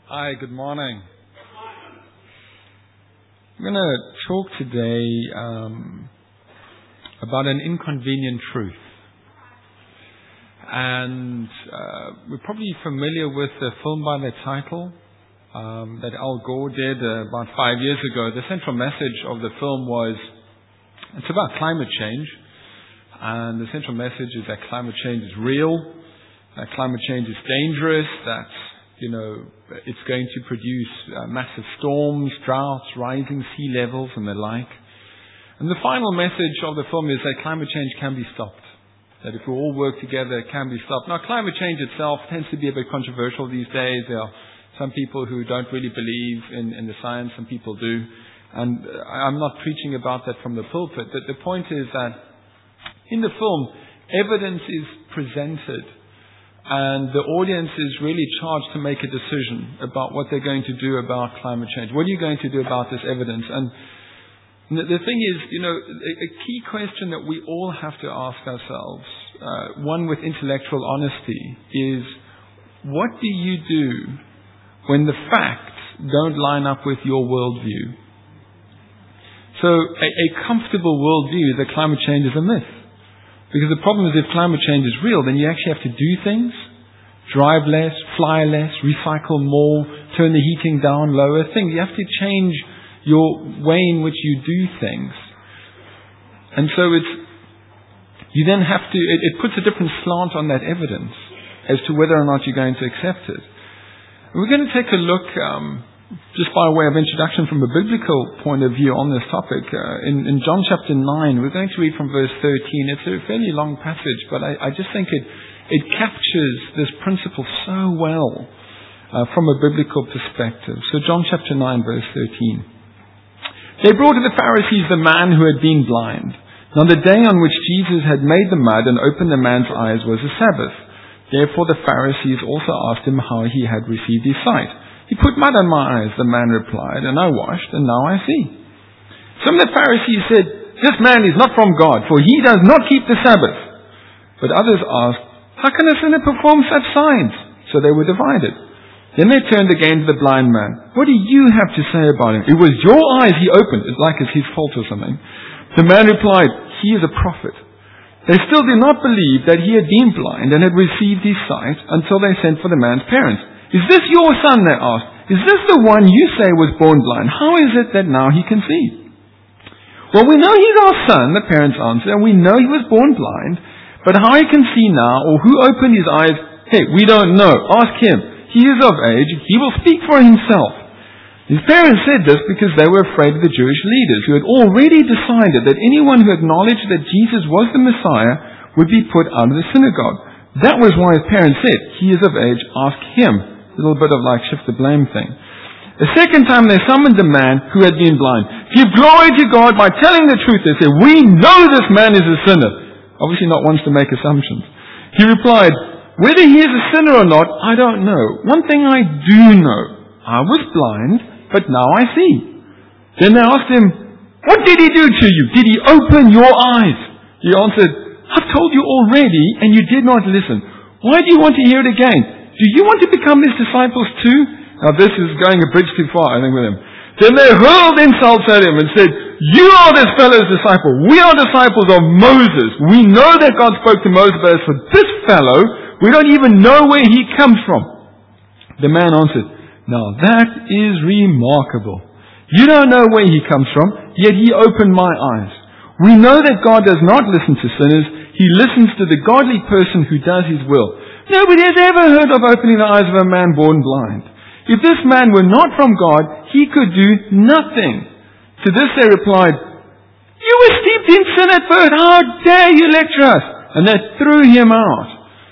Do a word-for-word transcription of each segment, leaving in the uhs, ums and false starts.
Hi, good morning. I'm going to talk today um, about an inconvenient truth. And uh, we're probably familiar with the film by that title um, that Al Gore did uh, about five years ago. The central message of the film was, it's about climate change. And the central message is that climate change is real, that climate change is dangerous, that You know, it's going to produce uh, massive storms, droughts, rising sea levels and the like. And the final message of the film is that climate change can be stopped. That if we all work together, it can be stopped. Now, climate change itself tends to be a bit controversial these days. There are some people who don't really believe in, in the science, some people do. And I'm not preaching about that from the pulpit. But the point is that in the film, evidence is presented. And the audience is really charged to make a decision about what they're going to do about climate change. What are you going to do about this evidence? And the thing is, you know, a key question that we all have to ask ourselves, uh, one with intellectual honesty, is what do you do when the facts don't line up with your worldview? So a, a comfortable worldview is that climate change is a myth. Because the problem is if climate change is real, then you actually have to do things, drive less, fly less, recycle more, turn the heating down lower, things. You have to change your way in which you do things. And so it's, you then have to, it, it puts a different slant on that evidence as to whether or not you're going to accept it. We're going to take a look, um, just by way of introduction from a biblical point of view on this topic. Uh, in, in John chapter nine, we're going to read from verse thirteen. It's a fairly long passage, but I, I just think it, it captures this principle so well uh, from a biblical perspective. So John chapter nine, verse thirteen. They brought to the Pharisees the man who had been blind. Now the day on which Jesus had made the mud and opened the man's eyes was a Sabbath. Therefore the Pharisees also asked him how he had received his sight. He put mud on my eyes, the man replied, and I washed, and now I see. Some of the Pharisees said, this man is not from God, for he does not keep the Sabbath. But others asked, how can a sinner perform such signs? So they were divided. Then they turned again to the blind man. What do you have to say about him? It was your eyes he opened. It's like it's his fault or something. The man replied, he is a prophet. They still did not believe that he had been blind and had received his sight until they sent for the man's parents. Is this your son, they asked? Is this the one you say was born blind? How is it that now he can see? Well, we know he's our son, the parents answered, and we know he was born blind, but how he can see now, or who opened his eyes, hey, we don't know. Ask him. He is of age. He will speak for himself. His parents said this because they were afraid of the Jewish leaders, who had already decided that anyone who acknowledged that Jesus was the Messiah would be put out of the synagogue. That was why his parents said, he is of age, ask him. A little bit of like shift the blame thing. The second time they summoned the man who had been blind. Give glory to God by telling the truth. They said, we know this man is a sinner. Obviously not wants to make assumptions. He replied, whether he is a sinner or not, I don't know. One thing I do know. I was blind, but now I see. Then they asked him, what did he do to you? Did he open your eyes? He answered, I've told you already and you did not listen. Why do you want to hear it again? Do you want to become his disciples too? Now this is going a bridge too far, I think, with him. Then they hurled insults at him and said, you are this fellow's disciple. We are disciples of Moses. We know that God spoke to Moses, but as for this fellow, we don't even know where he comes from. The man answered, now that is remarkable. You don't know where he comes from, yet he opened my eyes. We know that God does not listen to sinners. He listens to the godly person who does his will. Nobody has ever heard of opening the eyes of a man born blind. If this man were not from God, he could do nothing. To this they replied, you were steeped in sin at birth. How dare you lecture us? And they threw him out.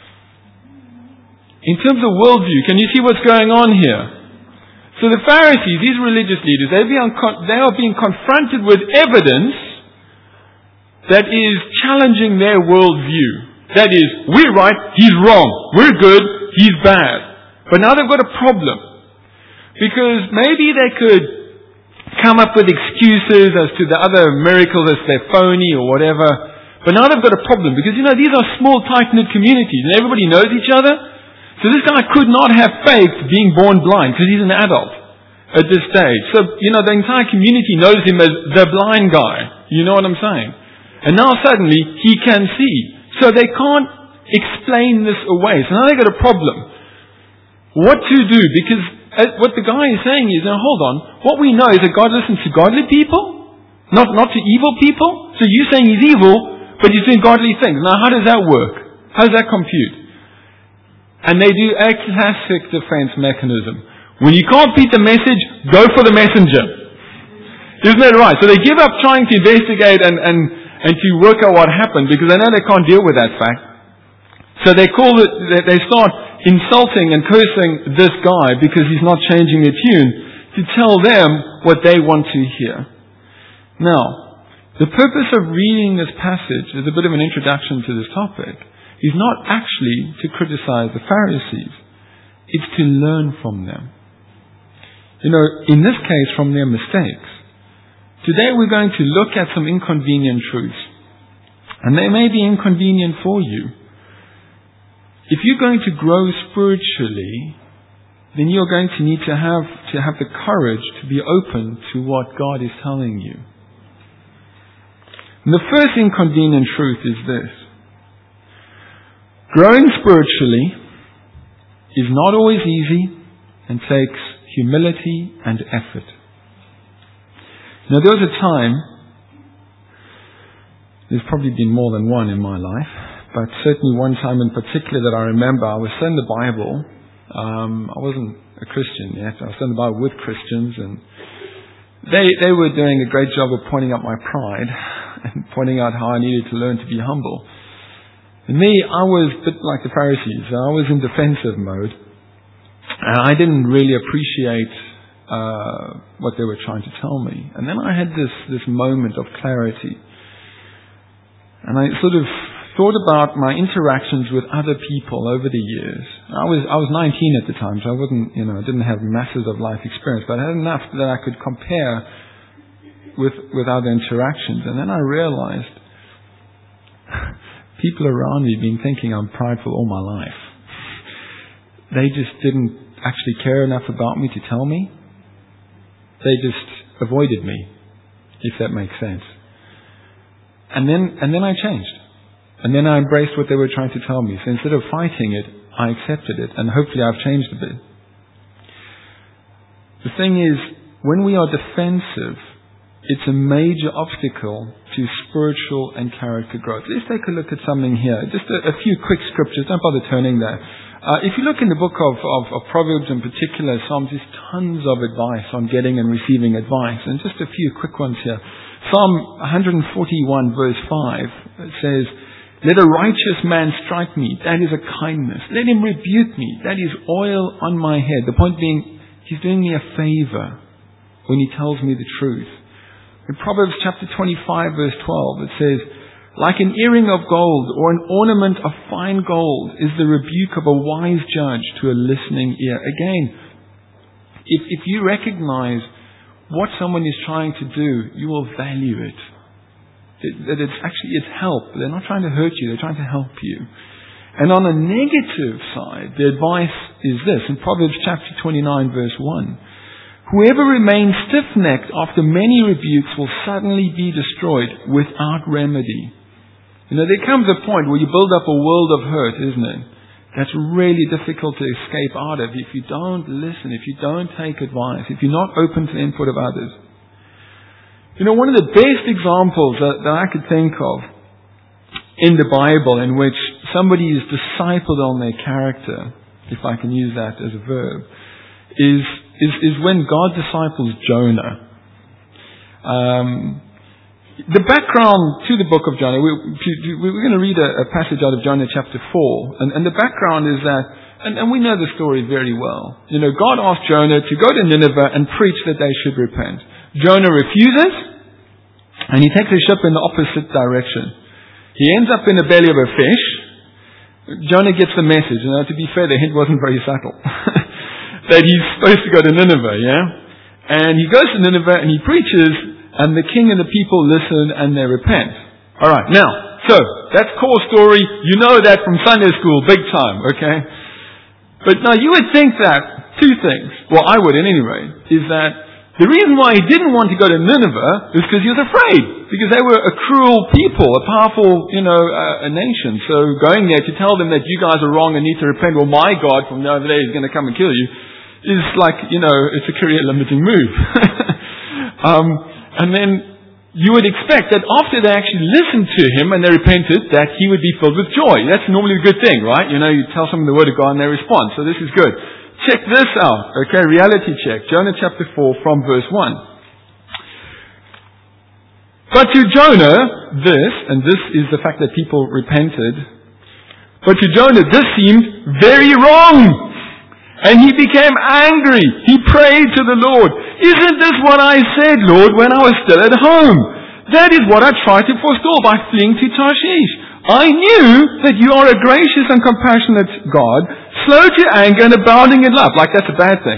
In terms of worldview, can you see what's going on here? So the Pharisees, these religious leaders, they are being confronted with evidence that is challenging their worldview. That is, we're right, he's wrong. We're good, he's bad. But now they've got a problem. Because maybe they could come up with excuses as to the other miracles as they're phony or whatever. But now they've got a problem. Because, you know, these are small, tight-knit communities and everybody knows each other. So this guy could not have faked being born blind because he's an adult at this stage. So, you know, the entire community knows him as the blind guy. You know what I'm saying? And now suddenly he can see. So they can't explain this away. So now they got a problem. What to do? Because what the guy is saying is, now hold on, what we know is that God listens to godly people, not, not to evil people. So you're saying he's evil, but he's doing godly things. Now how does that work? How does that compute? And they do a classic defense mechanism. When you can't beat the message, go for the messenger. Isn't that right? So they give up trying to investigate and, and, and to work out what happened because they know they can't deal with that fact. So they call it, they start insulting and cursing this guy because he's not changing the tune to tell them what they want to hear. Now, the purpose of reading this passage as a bit of an introduction to this topic is not actually to criticize the Pharisees. It's to learn from them. You know, in this case, from their mistakes. Today we're going to look at some inconvenient truths. And they may be inconvenient for you. If you're going to grow spiritually, then you're going to need to have to have the courage to be open to what God is telling you. And the first inconvenient truth is this. Growing spiritually is not always easy and takes humility and effort. Now there was a time, there's probably been more than one in my life, but certainly one time in particular that I remember, I was studying the Bible. Um, I wasn't a Christian yet. I was studying the Bible with Christians, and they they were doing a great job of pointing out my pride and pointing out how I needed to learn to be humble. And me, I was a bit like the Pharisees. I was in defensive mode, and I didn't really appreciate uh, what they were trying to tell me. And then I had this this moment of clarity, and I sort of thought about my interactions with other people over the years. I was I was nineteen at the time, so I wasn't, you know, I didn't have masses of life experience, but I had enough that I could compare with with other interactions. And then I realized people around me have been thinking I'm prideful all my life. They just didn't actually care enough about me to tell me. They just avoided me, if that makes sense. And then and then I changed. And then I embraced what they were trying to tell me. So instead of fighting it, I accepted it. And hopefully I've changed a bit. The thing is, when we are defensive, it's a major obstacle to spiritual and character growth. Let's take a look at something here. Just a, a few quick scriptures. Don't bother turning there. Uh, if you look in the book of, of, of Proverbs in particular, Psalms, there's tons of advice on getting and receiving advice. And just a few quick ones here. Psalm one forty-one verse five says, "Let a righteous man strike me. That is a kindness. Let him rebuke me. That is oil on my head." The point being, he's doing me a favor when he tells me the truth. In Proverbs chapter twenty-five verse twelve, it says, "Like an earring of gold or an ornament of fine gold is the rebuke of a wise judge to a listening ear." Again, if, if you recognize what someone is trying to do, you will value it. That it's actually, it's help. They're not trying to hurt you, they're trying to help you. And on a negative side, the advice is this, in Proverbs chapter twenty-nine verse one. "Whoever remains stiff-necked after many rebukes will suddenly be destroyed without remedy." You know, there comes a point where you build up a world of hurt, isn't it? That's really difficult to escape out of if you don't listen, if you don't take advice, if you're not open to the input of others. You know, one of the best examples that, that I could think of in the Bible in which somebody is discipled on their character, if I can use that as a verb, is is, is when God disciples Jonah. Um, the background to the book of Jonah, we, we're going to read a, a passage out of Jonah chapter four, and, and the background is that, and, and we know the story very well. You know, God asked Jonah to go to Nineveh and preach that they should repent. Jonah refuses, and he takes a ship in the opposite direction. He ends up in the belly of a fish. Jonah gets the message. You know, to be fair, the hint wasn't very subtle. That he's supposed to go to Nineveh, yeah? And he goes to Nineveh and he preaches, and the king and the people listen and they repent. Alright, now, so, that's core story. You know that from Sunday school, big time, okay? But now you would think that two things, well I would at any rate, is that the reason why he didn't want to go to Nineveh is because he was afraid. Because they were a cruel people, a powerful, you know, uh, a nation. So going there to tell them that you guys are wrong and need to repent, well my God from over there is going to come and kill you, is like, you know, it's a career limiting move. um, and then you would expect that after they actually listened to him and they repented, that he would be filled with joy. That's normally a good thing, right? You know, you tell someone the word of God and they respond. So this is good. Check this out. Okay, reality check. Jonah chapter four from verse one. But to Jonah, this, and this is the fact that people repented, but to Jonah this seemed very wrong. And he became angry. He prayed to the Lord. Isn't this what I said, Lord, when I was still at home? That is what I tried to forestall by fleeing to Tarshish. I knew that you are a gracious and compassionate God, slow to anger and abounding in love. Like that's a bad thing.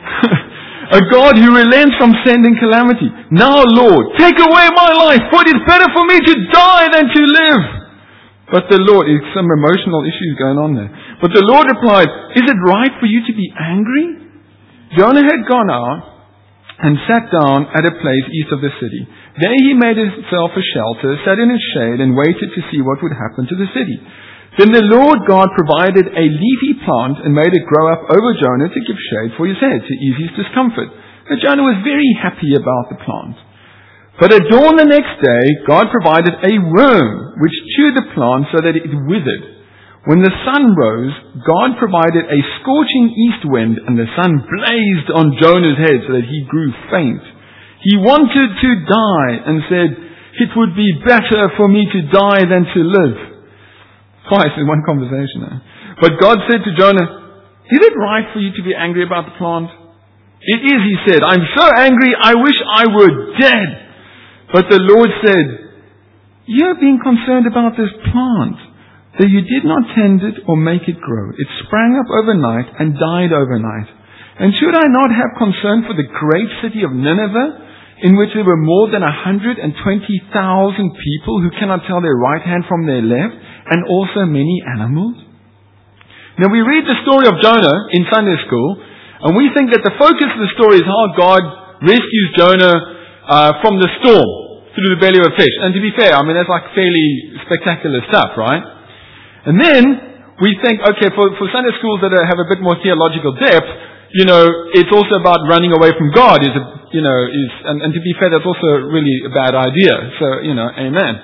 A God who relents from sending calamity. Now, Lord, take away my life, for it is better for me to die than to live. But the Lord, is some emotional issues going on there. But the Lord replied, is it right for you to be angry? Jonah had gone out and sat down at a place east of the city. There he made himself a shelter, sat in its shade, and waited to see what would happen to the city. Then the Lord God provided a leafy plant and made it grow up over Jonah to give shade for his head, to ease his discomfort. But Jonah was very happy about the plant. But at dawn the next day, God provided a worm which chewed the plant so that it withered. When the sun rose, God provided a scorching east wind, and the sun blazed on Jonah's head so that he grew faint. He wanted to die and said, it would be better for me to die than to live. Twice in one conversation. Eh? But God said to Jonah, is it right for you to be angry about the plant? It is, he said. I'm so angry, I wish I were dead. But the Lord said, you have been concerned about this plant, though you did not tend it or make it grow. It sprang up overnight and died overnight. And should I not have concern for the great city of Nineveh, in which there were more than one hundred twenty thousand people who cannot tell their right hand from their left, and also many animals? Now we read the story of Jonah in Sunday school, and we think that the focus of the story is how God rescues Jonah uh, from the storm through the belly of a fish. And to be fair, I mean, that's like fairly spectacular stuff, right? And then we think, okay, for, for Sunday schools that have a bit more theological depth, you know, it's also about running away from God. Is a, you know, is and, and to be fair, that's also really a bad idea. So, you know, amen.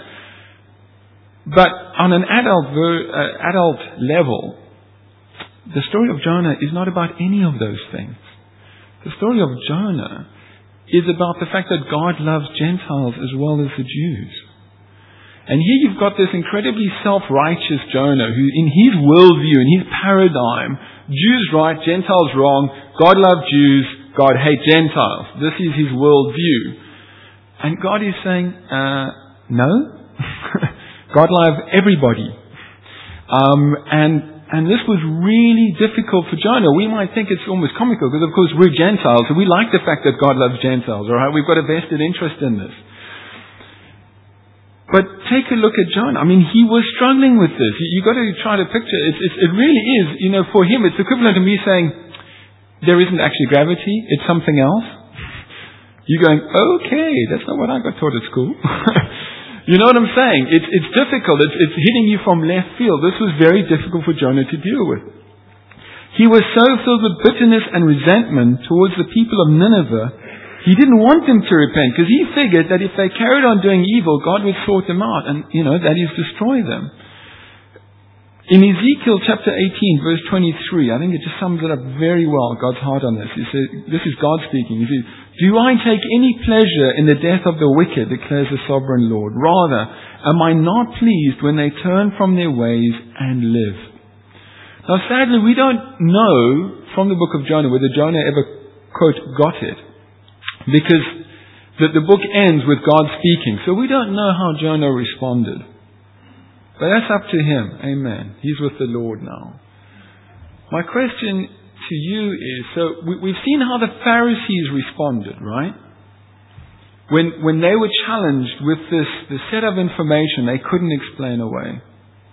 But on an adult uh, adult level, the story of Jonah is not about any of those things. The story of Jonah is about the fact that God loves Gentiles as well as the Jews. And here you've got this incredibly self-righteous Jonah who, in his worldview, in his paradigm, Jews right, Gentiles wrong, God loves Jews, God hates Gentiles. This is his worldview. And God is saying, uh, no. God loves everybody. Um, and And this was really difficult for Jonah. We might think it's almost comical because, of course, we're Gentiles and we like the fact that God loves Gentiles, all right? We've got a vested interest in this. But take a look at Jonah. I mean, he was struggling with this. You've got to try to picture it. It's, it's, it really is, you know, for him, it's equivalent to me saying, there isn't actually gravity, it's something else. You're going, okay, that's not what I got taught at school. You know what I'm saying? It's, it's difficult. It's, it's hitting you from left field. This was very difficult for Jonah to deal with. He was so filled with bitterness and resentment towards the people of Nineveh, he didn't want them to repent because he figured that if they carried on doing evil, God would sort them out and, you know, that is, destroy them. In Ezekiel chapter eighteen, verse twenty-three, I think it just sums it up very well, God's heart on this. He says, this is God speaking. He says, do I take any pleasure in the death of the wicked, declares the sovereign Lord? Rather, am I not pleased when they turn from their ways and live? Now, sadly, we don't know from the book of Jonah whether Jonah ever, quote, got it. Because the, the book ends with God speaking. So we don't know how Jonah responded. But that's up to him. Amen. He's with the Lord now. My question to you is, so we, we've seen how the Pharisees responded, right? When, when they were challenged with this, this set of information they couldn't explain away.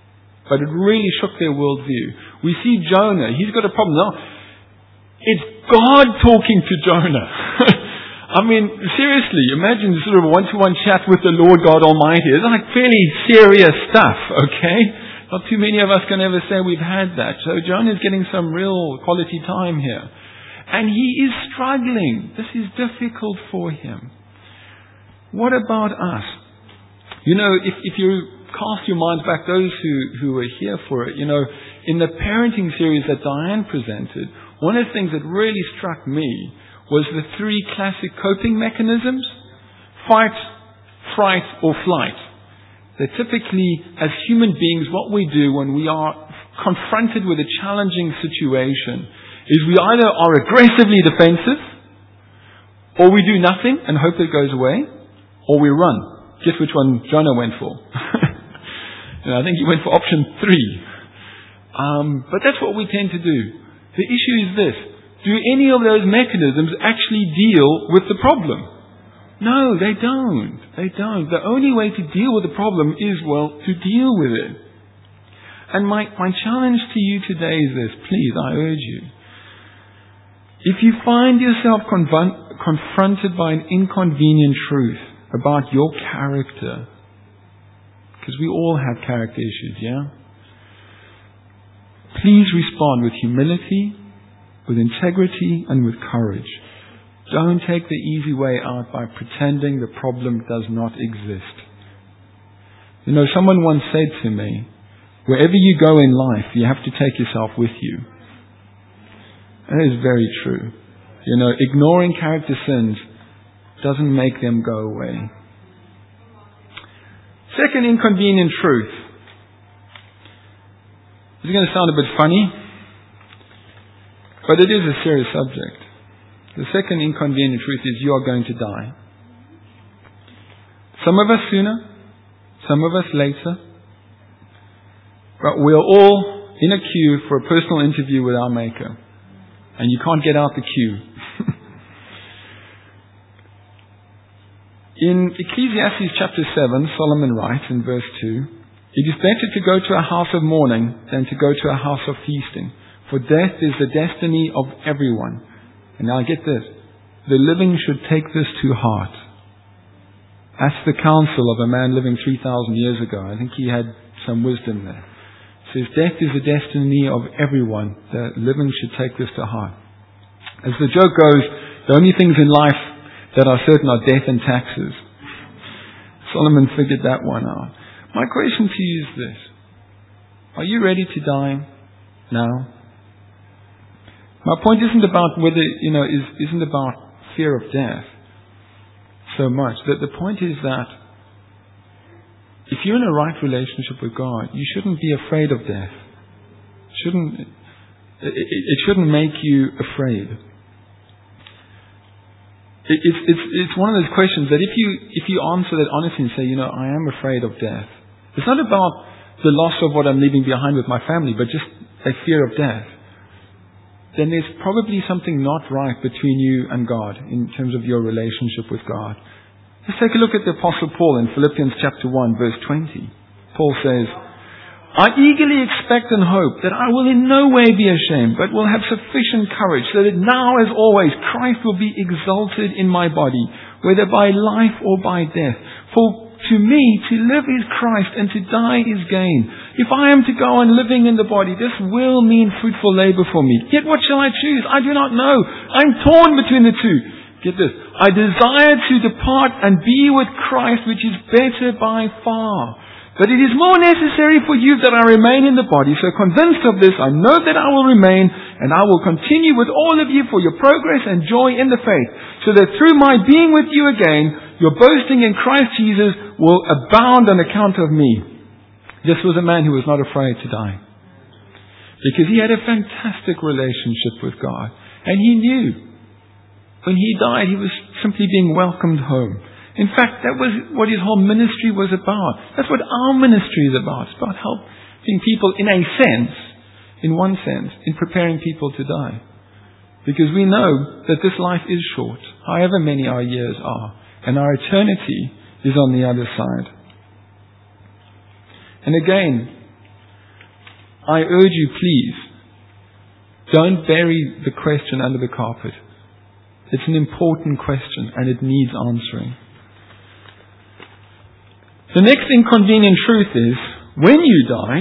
but it really shook their worldview. We see Jonah. He's got a problem. No, it's God talking to Jonah. I mean, seriously, imagine sort of a one-to-one chat with the Lord God Almighty. It's like fairly serious stuff, okay? Not too many of us can ever say we've had that. So Jonah is getting some real quality time here. And he is struggling. This is difficult for him. What about us? You know, if, if you cast your minds back, those who, who were here for it, you know, in the parenting series that Diane presented, one of the things that really struck me was the three classic coping mechanisms: fight, fright, or flight. They're typically, as human beings, what we do when we are confronted with a challenging situation is we either are aggressively defensive, or we do nothing and hope it goes away, or we run. Guess which one Jonah went for? You know, I think he went for option three. Um, but that's what we tend to do. The issue is this: do any of those mechanisms actually deal with the problem? No, they don't. They don't. The only way to deal with the problem is, well, to deal with it. And my, my challenge to you today is this. Please, I urge you. If you find yourself confront, confronted by an inconvenient truth about your character, because we all have character issues, yeah? Please respond with humility, with integrity, and with courage. Don't take the easy way out by pretending the problem does not exist. You know, someone once said to me, wherever you go in life, you have to take yourself with you. That is very true. You know, ignoring character sins doesn't make them go away. Second inconvenient truth. This is going to sound a bit funny, but it is a serious subject. The second inconvenient truth is you are going to die. Some of us sooner, some of us later, but we are all in a queue for a personal interview with our Maker. And you can't get out the queue. In Ecclesiastes chapter seven, Solomon writes in verse two, "It is better to go to a house of mourning than to go to a house of feasting. For death is the destiny of everyone." And now get this. The living should take this to heart. That's the counsel of a man living three thousand years ago. I think he had some wisdom there. It says, death is the destiny of everyone. The living should take this to heart. As the joke goes, the only things in life that are certain are death and taxes. Solomon figured that one out. My question to you is this. Are you ready to die now? My point isn't about whether, you know, is, isn't about fear of death so much. That the point is that if you're in a right relationship with God, you shouldn't be afraid of death. Shouldn't, it, it, it shouldn't make you afraid. It, it's, it's, it's one of those questions that if you, if you answer that honestly and say, you know, I am afraid of death. It's not about the loss of what I'm leaving behind with my family, but just a fear of death. Then there's probably something not right between you and God in terms of your relationship with God. Let's take a look at the Apostle Paul in Philippians chapter one, verse twenty. Paul says, "I eagerly expect and hope that I will in no way be ashamed, but will have sufficient courage, so that now as always Christ will be exalted in my body, whether by life or by death. For to me, to live is Christ, and to die is gain. If I am to go on living in the body, this will mean fruitful labor for me. Yet what shall I choose? I do not know. I'm torn between the two." Get this. "I desire to depart and be with Christ, which is better by far. But it is more necessary for you that I remain in the body. So convinced of this, I know that I will remain, and I will continue with all of you for your progress and joy in the faith, so that through my being with you again, your boasting in Christ Jesus will abound on account of me." This was a man who was not afraid to die, because he had a fantastic relationship with God. And he knew when he died, he was simply being welcomed home. In fact, that was what his whole ministry was about. That's what our ministry is about. It's about helping people, in a sense, in one sense, in preparing people to die. Because we know that this life is short, however many our years are. And our eternity is on the other side. And again, I urge you, please, don't bury the question under the carpet. It's an important question and it needs answering. The next inconvenient truth is, when you die,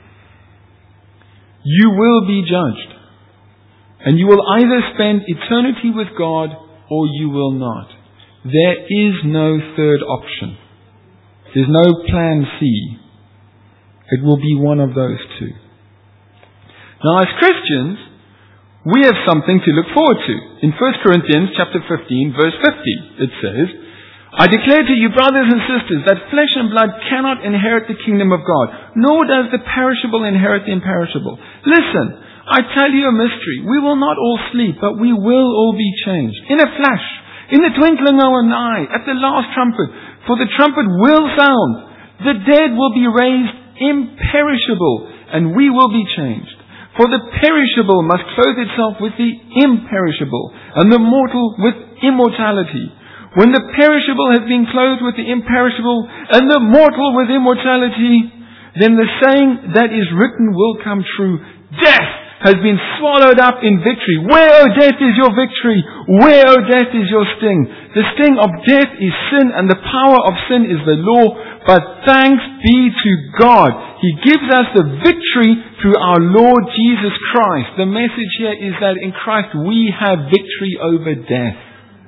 you will be judged. And you will either spend eternity with God or you will not. There is no third option. There's no plan C. It will be one of those two. Now, as Christians, we have something to look forward to. In First Corinthians chapter fifteen, verse fifty, it says, I declare to you, brothers and sisters, that flesh and blood cannot inherit the kingdom of God, nor does the perishable inherit the imperishable. Listen, I tell you a mystery. We will not all sleep, but we will all be changed. In a flash, in the twinkling of an eye, at the last trumpet. For the trumpet will sound. The dead will be raised imperishable, and we will be changed. For the perishable must clothe itself with the imperishable, and the mortal with immortality. When the perishable has been clothed with the imperishable, and the mortal with immortality, then the saying that is written will come true. Death has been swallowed up in victory. Where, O death, is your victory? Where, O death, is your sting? The sting of death is sin, and the power of sin is the law. But thanks be to God, He gives us the victory through our Lord Jesus Christ. The message here is that in Christ we have victory over death.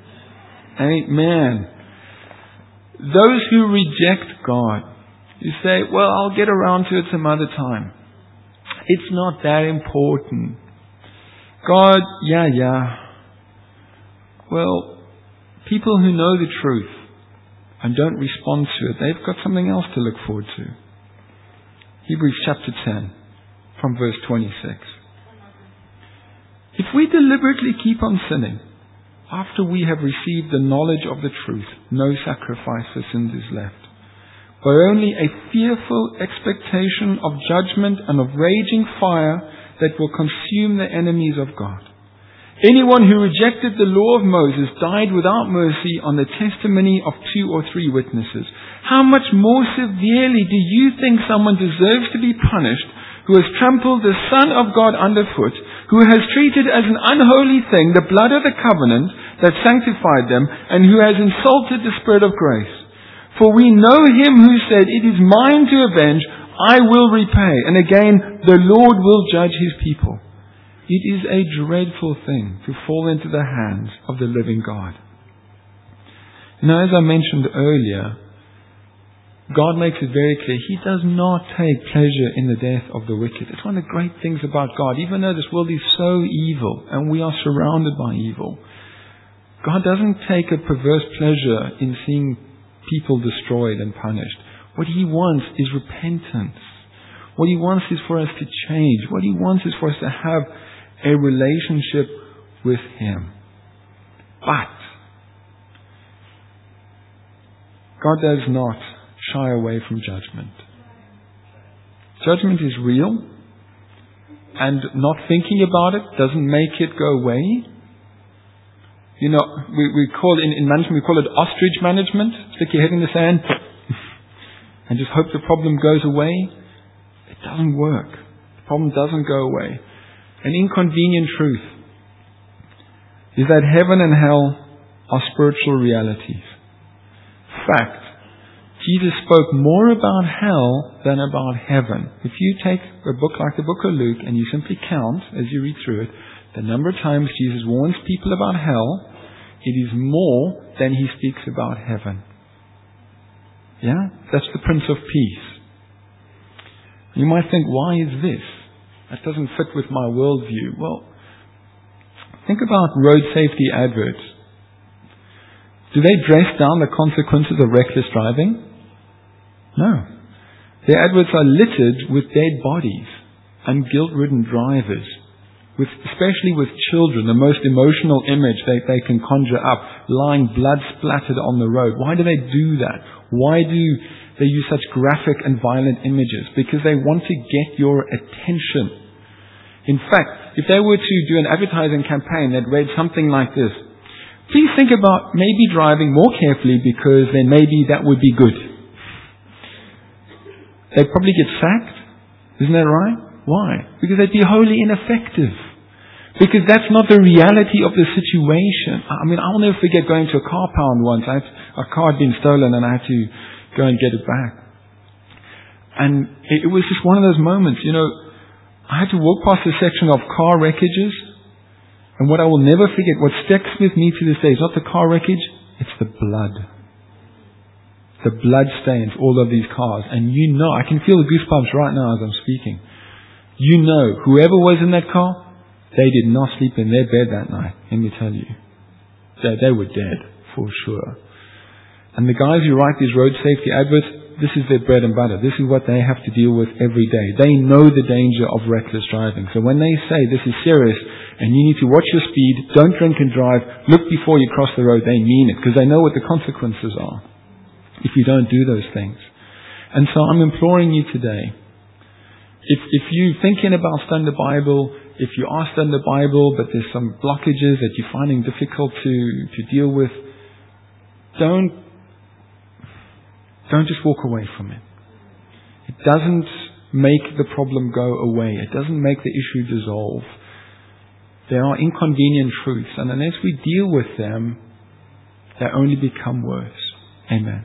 Amen. Those who reject God, you say, well, I'll get around to it some other time. It's not that important. God, yeah, yeah. Well, people who know the truth and don't respond to it, they've got something else to look forward to. Hebrews chapter ten, from verse twenty-six. If we deliberately keep on sinning, after we have received the knowledge of the truth, no sacrifice for sins is left, but only a fearful expectation of judgment and of raging fire that will consume the enemies of God. Anyone who rejected the law of Moses died without mercy on the testimony of two or three witnesses. How much more severely do you think someone deserves to be punished who has trampled the Son of God underfoot, who has treated as an unholy thing the blood of the covenant that sanctified them, and who has insulted the Spirit of grace? For we know Him who said, it is mine to avenge, I will repay. And again, the Lord will judge His people. It is a dreadful thing to fall into the hands of the living God. Now, as I mentioned earlier, God makes it very clear He does not take pleasure in the death of the wicked. It's one of the great things about God. Even though this world is so evil and we are surrounded by evil, God doesn't take a perverse pleasure in seeing people destroyed and punished. What He wants is repentance. What He wants is for us to change. What He wants is for us to have a relationship with Him. But God does not shy away from judgment. Judgment is real, and not thinking about it doesn't make it go away. You know, we, we call in, in management, we call it ostrich management. Stick your head in the sand and just hope the problem goes away. It doesn't work. The problem doesn't go away. An inconvenient truth is that heaven and hell are spiritual realities. Fact, Jesus spoke more about hell than about heaven. If you take a book like the book of Luke and you simply count as you read through it, the number of times Jesus warns people about hell, it is more than He speaks about heaven. Yeah? That's the Prince of Peace. You might think, why is this? That doesn't fit with my worldview. Well, think about road safety adverts. Do they dress down the consequences of reckless driving? No. Their adverts are littered with dead bodies and guilt-ridden drivers, with, especially with children, the most emotional image they, they can conjure up, lying blood splattered on the road. Why do they do that? Why do they use such graphic and violent images? Because they want to get your attention. In fact, if they were to do an advertising campaign that read something like this, please think about maybe driving more carefully because then maybe that would be good. They'd probably get sacked. Isn't that right? Why? Because they'd be wholly ineffective. Because that's not the reality of the situation. I mean, I'll never forget going to a car pound once. I had, a car had been stolen and I had to go and get it back. And it, it was just one of those moments, you know, I had to walk past a section of car wreckages. And what I will never forget, what sticks with me to this day is not the car wreckage, it's the blood. The blood stains all of these cars. And you know, I can feel the goosebumps right now as I'm speaking. You know, whoever was in that car, they did not sleep in their bed that night, let me tell you. They, they were dead, for sure. And the guys who write these road safety adverts, this is their bread and butter. This is what they have to deal with every day. They know the danger of reckless driving. So when they say this is serious and you need to watch your speed, don't drink and drive, look before you cross the road, they mean it because they know what the consequences are if you don't do those things. And so I'm imploring you today, if, if you're thinking about studying the Bible, if you are studying the Bible, but there's some blockages that you're finding difficult to, to deal with, don't, don't just walk away from it. It doesn't make the problem go away. It doesn't make the issue dissolve. There are inconvenient truths, and unless we deal with them, they only become worse. Amen.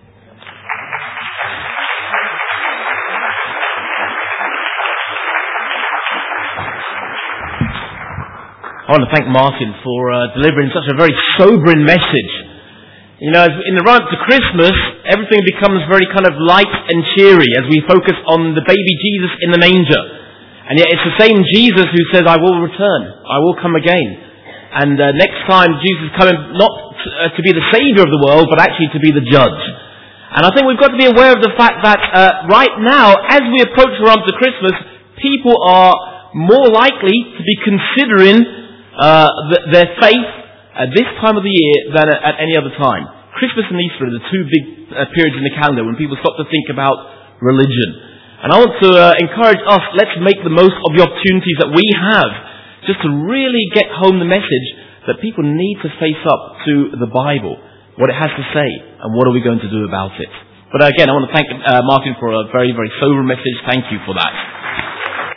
I want to thank Martin for uh, delivering such a very sobering message. You know, as in the run up to Christmas, everything becomes very kind of light and cheery as we focus on the baby Jesus in the manger. And yet it's the same Jesus who says, I will return, I will come again. And uh, next time Jesus is coming not to, uh, to be the saviour of the world, but actually to be the judge. And I think we've got to be aware of the fact that uh, right now, as we approach the run up to Christmas, people are more likely to be considering Uh, th- their faith at this time of the year than at, at any other time. Christmas and Easter are the two big uh, periods in the calendar when people stop to think about religion. And I want to uh, encourage us, let's make the most of the opportunities that we have just to really get home the message that people need to face up to the Bible, what it has to say, and what are we going to do about it. But again, I want to thank uh, Martin for a very, very sober message. Thank you for that.